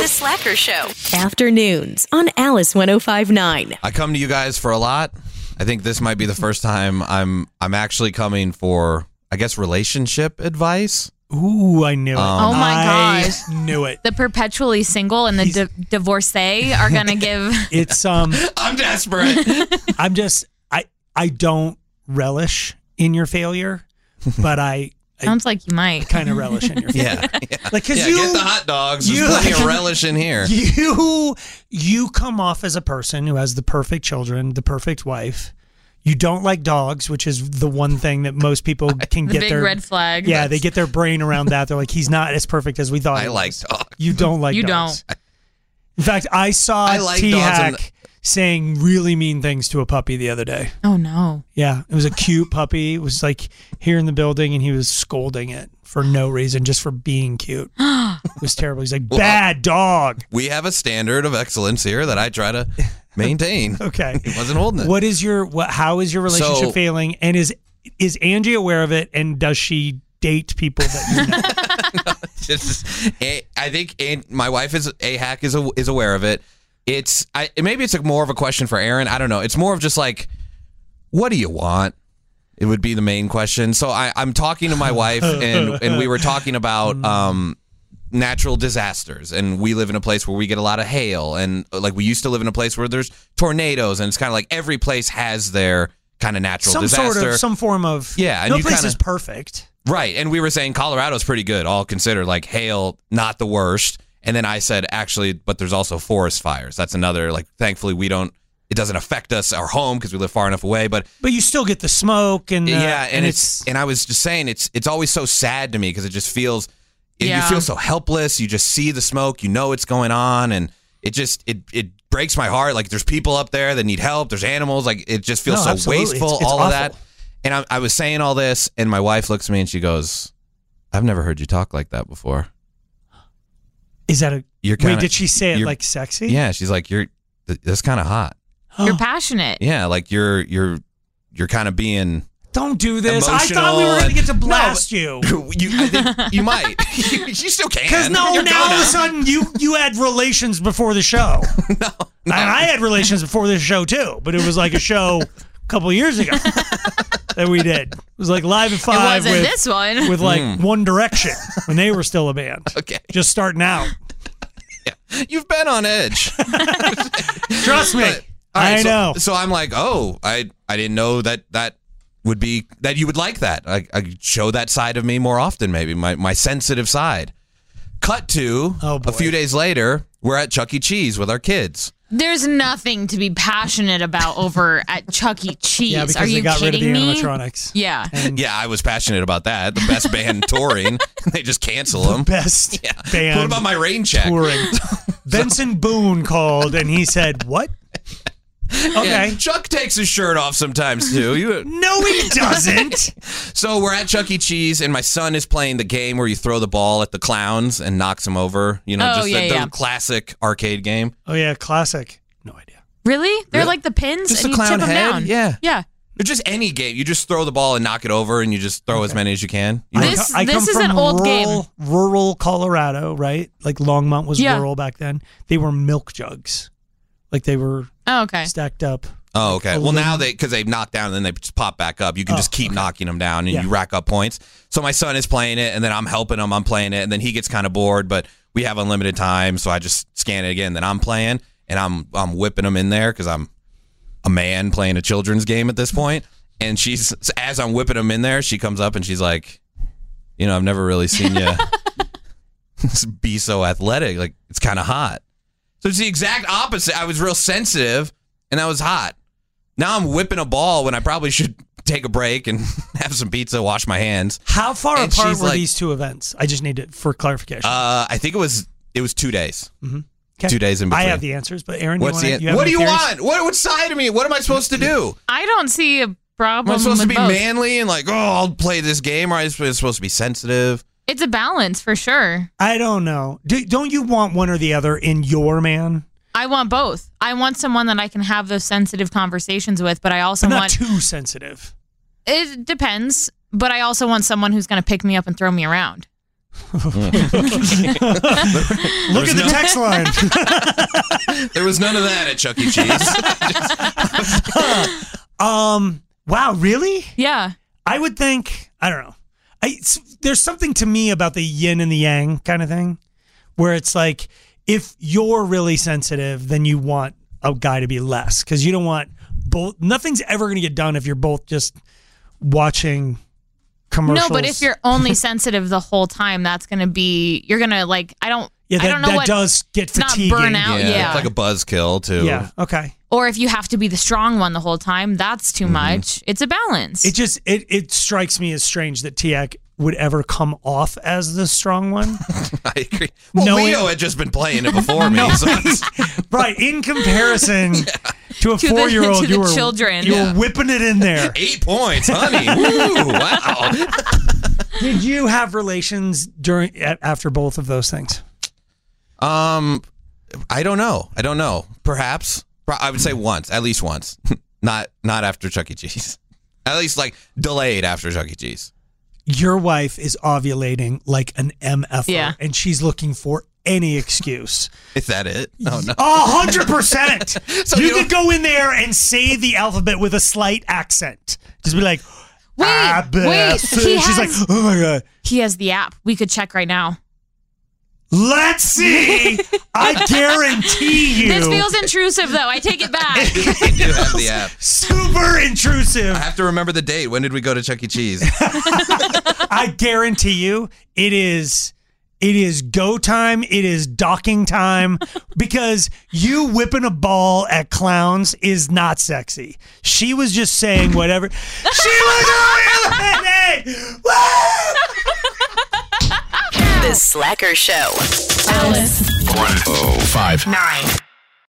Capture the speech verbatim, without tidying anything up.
The Slacker Show. Afternoons on Alice one oh five point nine. I come to you guys for a lot. I think this might be the first time I'm I'm actually coming for, I guess, relationship advice. Ooh, I knew it. Um, Oh my I gosh. knew it. The perpetually single and the di- divorcee are going to give... It's um I'm desperate. I'm just I I don't relish in your failure, but I Sounds like you might. kind of relish in your failure. yeah. yeah. Like cuz Yeah, you get the hot dogs. There's you- plenty of relish in here. you you come off as a person who has the perfect children, the perfect wife. You don't like dogs, which is the one thing that most people can The get big their red flag. Yeah, they get their brain around that. They're like, he's not as perfect as we thought. I he like was. dogs. You don't like You dogs. In fact, I saw I like T dogs Hack and- saying really mean things to a puppy the other day. Oh, no. Yeah, it was a cute puppy. It was like here in the building, and he was scolding it for no reason, just for being cute. It was terrible. He's like, bad dog. We have a standard of excellence here that I try to maintain. Okay. He wasn't holding it. What is your what? How is your relationship So- failing? And is is Angie aware of it? And does she date people that you know? Just, a, I think a, my wife is a hack is a, is aware of it. It's I maybe it's like more of a question for Aaron. I don't know. It's more of just like, what do you want? It would be the main question. So I, I'm talking to my wife, and and we were talking about um, natural disasters, and we live in a place where we get a lot of hail, and like we used to live in a place where there's tornadoes, and it's kind of like every place has their kind of natural some disaster. sort of some form of Yeah, and No you place kinda- is perfect. Right, and we were saying Colorado's pretty good, all considered. Like hail, not the worst. And then I said, actually, but there's also forest fires. That's another, like, thankfully we don't, it doesn't affect us, our home, because we live far enough away. But But you still get the smoke and the, yeah, and, and it's, and I was just saying, it's it's always so sad to me because it just feels, it, Yeah. you feel so helpless. You just see the smoke, you know what's going on, and it just, it it breaks my heart. Like there's people up there that need help. There's animals. Like it just feels No, so absolutely. wasteful, It's- it's all awful. of that. And I, I was saying all this, and my wife looks at me and she goes, I've never heard you talk like that before. Is that a You're wait? kinda- Did she say it you're- like sexy? Yeah, she's like, you're, th- that's kind of hot. You're passionate. Yeah, like you're, you're, you're kind of being, Don't do this. I thought we were Emotional going to get to and- blast you. you, I think you might, you still can. Because no, You're now all of gonna. a sudden you you had relations before the show. no, no. And I had relations before this show too, but it was like a show a couple of years ago that we did. It was like Live at It Five wasn't with, this one. with like Mm. One Direction when they were still a band. Okay. Just starting out. Yeah. You've been on edge. Trust me. But, all right, I so, know. So I'm like, oh, I I didn't know that that would be that you would like that. I, I could show that side of me more often, maybe my my sensitive side. Cut to Oh, boy. a few days later, we're at Chuck E. Cheese with our kids. There's nothing to be passionate about over at Chuck E. Cheese. Yeah, because Are they you got rid of kidding the me? animatronics. Yeah. And Yeah, I was passionate about that. The best band touring, they just cancel them. best Yeah. band What about my rain check? touring. Benson Boone called and he said, "What?" Okay. Yeah, Chuck takes his shirt off sometimes too. You, No, he doesn't. so we're at Chuck E. Cheese, and my son is playing the game where you throw the ball at the clowns and knocks them over. You know, Oh, just yeah, the, the yeah. classic arcade game. Oh yeah, classic. No idea. Really? They're Really? like the pins Just and the you clown tip them head? down. Yeah. Yeah. Or just any game. You just throw the ball and knock it over, and you just throw as many as you can. You know? This- I this come is an from old rural, game. Rural Colorado, right? Like Longmont was Yeah. rural back then. They were milk jugs, like they were Oh, okay. stacked up. Oh, okay. A Well, now little- they because they've knocked down and then they just pop back up. You can Oh, just keep okay. knocking them down and Yeah. you rack up points. So my son is playing it, and then I'm helping him. I'm playing it, and then he gets kind of bored, but we have unlimited time, so I just scan it again. Then I'm playing, and I'm I'm whipping him in there because I'm a man playing a children's game at this point. And she's as I'm whipping him in there, she comes up and she's like, you know, I've never really seen you be so athletic. Like it's kind of hot. So it's the exact opposite. I was real sensitive, and that was hot. Now I'm whipping a ball when I probably should take a break and have some pizza, wash my hands. How far And apart she's were like- these two events? I just need it for clarification. Uh, I think it was it was two days. Okay. two days in between. I have the answers, but Aaron, What's you wanna, the you have what do any you theories? want? What what side of me? What am I supposed to do? I don't see a Am problem I supposed to with be both. manly and like, oh, I'll play this game, or am I supposed to be sensitive? It's a balance for sure. I don't know. Do, don't you want one or the other in your man? I want both. I want someone that I can have those sensitive conversations with, but I also But not want too sensitive. it depends, but I also want someone who's going to pick me up and throw me around. Look at the no- text line. There was none of that at Chuck E. Cheese. um. Wow. Really? Yeah. I would think. I don't know. I, it's, there's something to me about the yin and the yang kind of thing, where it's like if you're really sensitive, then you want a guy to be less because you don't want both. Nothing's ever going to get done if you're both just watching commercials. No, but if you're only sensitive the whole time, that's going to be, you're going to like, I don't, yeah, that, I don't know that what, does get it's not fatiguing. burnout. yeah, Yeah. It's like a buzzkill too. Yeah. Okay. Or if you have to be the strong one the whole time, that's too much. It's a balance. It just it it strikes me as strange that Tiak would ever come off as the strong one. I agree. Well, Knowing- Leo had just been playing it before me. No, So it's- right. In comparison to a To the- four-year-old, to the you were children. you Yeah. were whipping it in there. eight points, honey. Woo, wow. Did you have relations during a- after both of those things? Um, I don't know. I don't know. Perhaps. Pro- I would say once, at least once. not not after Chuck E. Cheese. At least like delayed after Chuck E. Cheese. Your wife is ovulating like an M F R, Yeah. and she's looking for any excuse. Is that it? Oh no. A hundred percent. So You you- could go in there and say the alphabet with a slight accent. Just be like, Wait, "Ah, bleh." wait, he She's has- like, oh my god. he has the app. We could check right now. Let's see. I guarantee you. This feels intrusive, though. I take it back. I do have the app. super intrusive. I have to remember the date. When did we go to Chuck E. Cheese? I guarantee you, it is. It is go time. It is docking time because you whipping a ball at clowns is not sexy. She was just saying whatever. She was ovulating. Woo! The Slacker Show. Alice one oh five nine.